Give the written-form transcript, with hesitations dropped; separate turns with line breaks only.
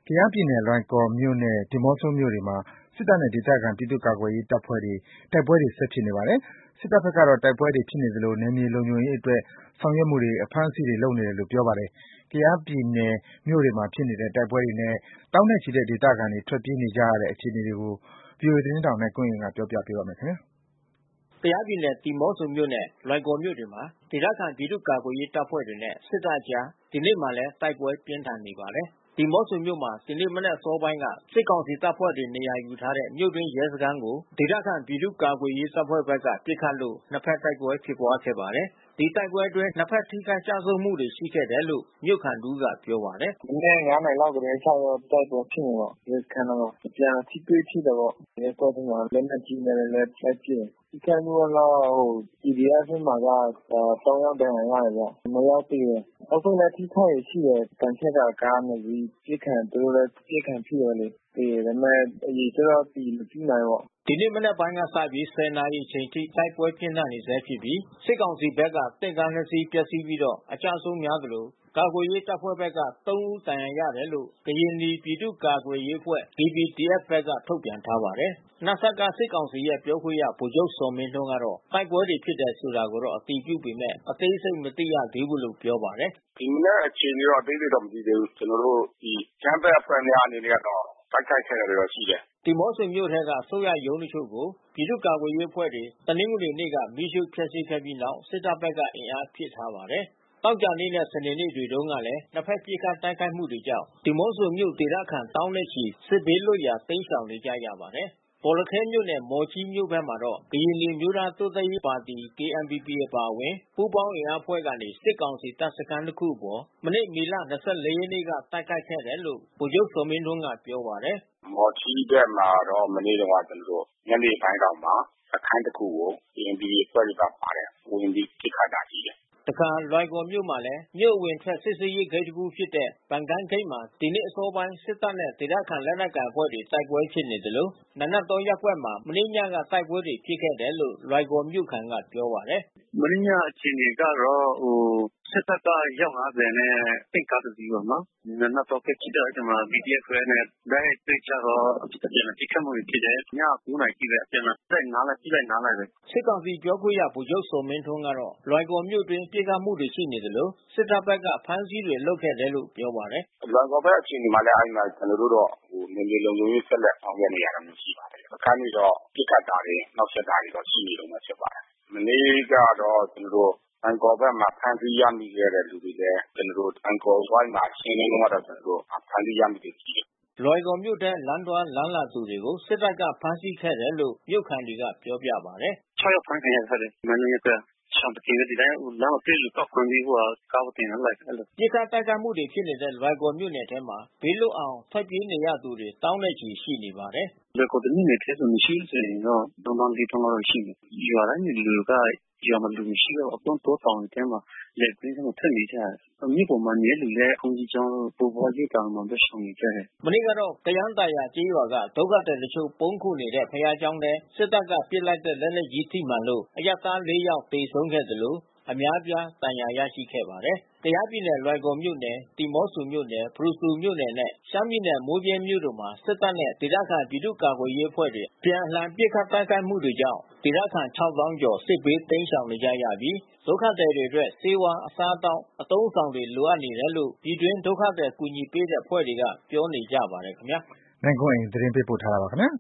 ကယားပြည်နယ်လွိုင်ကော်မြို့နဲ့ဒီးမော့ဆိုမြို့တွေမှာ စစ်တပ်နဲ့ဒေသခံပြည်သူ့ကာကွယ်ရေးတပ်ဖွဲ့တွေ တိုက်ပွဲတွေဆက်ဖြစ်နေပါတယ်။ စစ်တပ်ဘက်ကတော့ တိုက်ပွဲတွေဖြစ်နေသလို နယ်မြေလုံခြုံရေးအတွက် ဆောင်ရွက်မှုတွေ အဖမ်းအဆီးတွေလုပ်နေတယ်လို့ ပြောပါတယ်။ ကယားပြည်နယ်မြို့တွေမှာဖြစ်နေတဲ့တိုက်ပွဲတွေနဲ့ သောင်းနဲ့ချီတဲ့ဒေသခံတွေ ထွက်ပြေးနေကြရတဲ့အခြေအနေတွေကို ဗွီအိုအေသတင်းထောက်နိုင်ကွန်းအိန်က ပြောပြပေးပါမယ်။ က
ယားပြည်နယ် ဒီးမော့ဆိုမြို့နဲ့လွိုင်ကော်မြို့တွေမှာ ဒေသခံပြည်သူ့ကာကွယ်ရေးတပ်ဖွဲ့တွေနဲ့ စစ်တပ်ကြား ဒီနေ့မှာလည်း တိုက်ပွဲပြင်းထန်နေပါတယ်။ ဒီးမော့ဆိုမြို့မှာ ဒီနေ့မနက်အစောပိုင်းက စစ်ကောင်စီတပ်ဖွဲ့တွေနေရာယူထားတဲ့ မြို့တွင်းရဲစခန်းကို ဒေသခံပြည်သူ့ကာကွယ်ရေးတပ်ဖွဲ့ဘက်က ပစ်ခတ်လို့ နှစ်ဖက်တိုက်ပွဲဖြစ်ပွားခဲ့ပါတယ်။ ဒီတိုက်ပွဲအတွင်း နှစ်ဖက်ထိခိုက်ကျဆုံးမှုတွေရှိခဲ့တယ်လို့ မြို့ခံတဦးကပြောပါတယ်
။ “မနက် ၅ နာရီလောက်ကတည်းက စပြီးတော့တိုက်ပွဲဖြစ်နေတာပေါ့။ ရဲစခန်းနားမှာ။ အပြန်ထိတွေ့ဖြစ်တာပေါ့။ ရပ်ကွက်ထဲမှာ လက်နက်ကြီးနဲ့လည်း လှမ်းပစ်တယ်။ ထိခိုက်မှုကတော့ PDF ဘက်မှာက ၃ ယောက်ဒဏ်ရာရတယ်ဗျ။ နှစ်ယောက်သေတယ်။ အောက်ဘက်လည်း ထိခိုက်တာရှိတယ်။ သံချပ်ကာကား နှစ်စီးပစ်ခံ သူတို့လည်း ပစ်ခံထိတယ်လေ။ သေတယ်။ ဒါပေမဲ့ အရေအတွက်တော့ အတည်မပြုနိုင်ဘူးပေါ့။ ”
ဒီနေ့မနက်ပိုင်းကစပြီး ၁၀ နာရီအချိန်ထိ တိုက်ပွဲပြင်းထန်နေဆဲဖြစ်ပြီး စစ်ကောင်စီဘက်က တင့်ကားနှစ်စီးပျက်စီးပြီးတော့ အကျအဆုံးများသလို ကာကွယ်ရေးတပ်ဖွဲ့ဘက်က ၃ ဦးဒဏ်ရာရတယ်လို့ ကရင်နီပြည်သူ့ကာကွယ်ရေးအဖွဲ့ DPDF ဘက်ကထုတ်ပြန်ထားပါတယ်။ နစက စစ်ကောင်စီရဲ့ပြောခွင့်ရဗိုလ်ချုပ်ဇော်မင်းထွန်းကတော့ တိုက်ပွဲတွေဖြစ်တယ်ဆိုတာကိုတော့ အတည်ပြုပေမဲ့ အသေးစိတ်မသိရသေးဘူးလို့ပြောပါတယ်
။ “ဒီမနက်အခြေအနေတော့ အသေးစိတ်တော့ မသိသေးဘူး။ ကျနော်တို့ အကြမ်းဖက်အဖွဲ့များအနေနဲ့ကတော့ တိုက်ခိုက်ခဲ့တာတွေတော့ရှိတယ်။
” ဒီးမော့ဆိုမြို့ထဲက အစိုးရရုံးတချို့ကို ပြည်သူ့ကာကွယ်ရေးအဖွဲ့တွေ တနင်္ဂနွေနေ့က မီးရှို့ဖျက်ဆီးခဲ့ပြီးနောက် စစ်တပ်ဘက်က အင်အားဖြည့်ထားပါတယ်။ သောကြာနေ့နဲ့ စနေနေ့တွေတုန်းကလည်း နှစ်ဖက်ပစ်ခတ်တိုက်ခိုက်မှုတွေကြောင့် ဒီးမော့ဆိုမြို့ဒေသခံသောင်းနဲ့ချီ စစ်ဘေးလွတ်ရာ တိမ်းရှောင်နေကြရပါတယ်။ ဘောလခဲမြို့နဲ့ မော်ချီးမြို့ဘက်မှာတော့ ကရင်နီအမျိုးသားတိုးတက်ရေးပါတီ KNPP အပါအဝင် ပူးပေါင်းအင်အားအဖွဲ့ကနေ စစ်ကောင်စီတပ်စခန်း နှစ်ခုအပေါ် မနေ့ မေလ ၂၄ ရက်နေ့က တိုက်ခိုက်ခဲ့တယ်လို့ ဗိုလ်ချုပ်ဇော်မင်းထွန်းကပြောပါတယ်
။ “မော်ချီးဘက်မှာတော့ မနေ့တုန်းက ကျနော်တို့ ညနေပိုင်းလောက်မှာ စခန်းတခုကို KNPP အဖွဲ့တွေကပါတယ် ဝင်ပြီးပစ်ခတ်တာရှိတယ်။
” တခါလွိုင်ကော်မြို့မှာလည်း မြို့အဝင်အထွက် စစ်ဆေးရေးဂိတ်တခုဖြစ်တဲ့ ပန်ကန်းဂိတ်မှာ ဒီနေ့အစောပိုင်း စစ်တပ်နဲ့ ဒေသခံလက်နက်ကိုင်အဖွဲ့တွေ တိုက်ပွဲဖြစ်နေသလို နာနတ်တောရပ်ကွက်မှာ မနေ့ညက တိုက်ပွဲတွေဖြစ်ခဲ့တယ်လို့ လွိုင်ကော်မြို့ခံကပြောပါတယ်
။ “မနေ့ညအခြေအနေကတော့ စစ်တပ်ကအယောက် ၅၀ နဲ့ တင့်ကားတစီးပေါ့နော်။ နာနတ်တောဘက်ဖြစ်တော့ အဲဒီမှာ PDF အဖွဲ့နဲ့ တိုက်ရိုက်တွေ့ကြတော့ အပြန်အလှန်ပစ်ခတ်မှုတွေဖြစ်တယ်။ ည 9 နာရီထိပဲ အပြန်အလှန်ပစ်လိုက်နားလိုက်ပဲ။
” စစ်ကောင်စီပြောခွင့်ရဗိုလ်ချုပ်ဇော်မင်းထွန်းကတော့ လွိုင်ကော်မြို့အတွင်းပစ်ခတ်မှုတွေရှိနေသလို စစ်တပ်ဘက်က အဖမ်းဆီးတွေလုပ်ခဲ့တယ်လို့ပြောပါတယ်
။ “လွိုင်ကော်ဘက်အခြေအနေမှာလည်း အဲဒီမှာကျနော်တို့တော့ နယ်မြေလုံခြုံရေးဆက်လက်ဆောင်ရွက်နေရတာမျိုးရှိပါတယ်။ စခန်းတွေတော့ ပစ်ခတ်တာတွေ နှောင့်ယှက်တာတွေတော့ရှိနေတုန်းပဲဖြစ်ပါတယ်။ မနေ့ကတော့ ကျနော်တို့ လွိုင်ကော်ဘက်မှာ ဖမ်းဆီးရမိခဲ့တဲ့လူတွေလည်း ကျနော်တို့ လွိုင်ကော်ဝိုင်းမှာရှင်းလင်းတုန်းကတော့ ကျနော်တို့ ဖမ်းဆီးရမိတာရှိတယ်။
” လွိုင်ကော်မြို့ထဲ လမ်းသွားလမ်းလာသူတွေကို စစ်တပ်က ဖမ်းဆီးခဲ့တယ်လို့ မြို့ခံတွေကပြောပြပါတယ်
။ “၆ ယောက်ဖမ်းခံရတယ်။ မန္တလေးရပ်ကွက်က။ ရှောင်တခင်ပဲ ဒီတိုင်းလမ်းမှာတွေ့လူစုခွဲပြီး ကားပေါ်တင်ထားလိုက်တယ် အဲဒီလို။
” ပစ်ခတ်တိုက်ခိုက်မှုတွေဖြစ်နေတဲ့ လွိုင်ကော်မြို့နယ်ထဲမှာ ဘေးလွတ်အောင် ထွက်ပြေးနေရသူတွေ သောင်းနဲ့ချီရှိနေပါတယ်
။ “လွိုင်ကော်တမြို့နယ်ထဲဆို မရှိဘူးဆိုရင်တော့ ၃၀,၀၀၀ - ၄၀,၀၀၀ လောက်ရှိမယ်။ ရွာတိုင်းလူက ရွာမှာလူမရှိတော့ဘူး။ အကုန်တောတောင်တွေထဲမှာ လယ်ကွင်းထဲမှာထွက်နေကြတယ်။ မြို့ပေါ်မှာနေတဲ့လူလည်း ဘုန်းကြီးကျောင်းတို့ ဘိုးဘွားရိပ်သာမှာပဲ ရှောင်နေကြတယ်။
” မနေ့ကတော့ ကယန်းသာယာကျေးရွာက ဒုက္ခသည်တချို့ ပုန်းခိုနေတဲ့ ဘုရားကျောင်းထဲ စစ်တပ်က ပစ်လိုက်တဲ့ လက်နက်ကြီးထိမှန်လို့ အရပ်သား ၄ ယောက်သေဆုံးခဲ့သလို အများအပြားဒဏ်ရာရရှိခဲ့ပါတယ်။ ကယားပြည်နယ် လွိုင်ကော်မြို့နယ် ဒီးမော့ဆိုမြို့နယ် ဖရူဆိုမြို့နယ်နဲ့ ရှမ်းပြည်နယ်မိုးဗြဲမြို့တို့မှာ စစ်တပ်နဲ့ ဒေသခံပြည်သူ့ကာကွယ်ရေးအဖွဲ့တွေ အပြန်အလှန်ပစ်ခတ်တိုက်ခိုက်မှုတွေကြောင့် ဒေသခံ ၆၀,၀၀၀ ကျော် စစ်ဘေးတိမ်းရှောင်နေကြရပြီး ဒုက္ခသည်တွေအတွက် ဆေးဝါး၊ အစားအသောက် အသုံးအဆောင်တွေ လိုအပ်နေတယ်လို့ ပြည်တွင်းဒုက္ခသည်ကူညီပေးတဲ့အဖွဲ့တွေက ပြောနေကြပါတယ်ခင်ဗျာ။
နိုင်ကွန်းအိန် သတင်းပေးပို့ထားပါတယ်။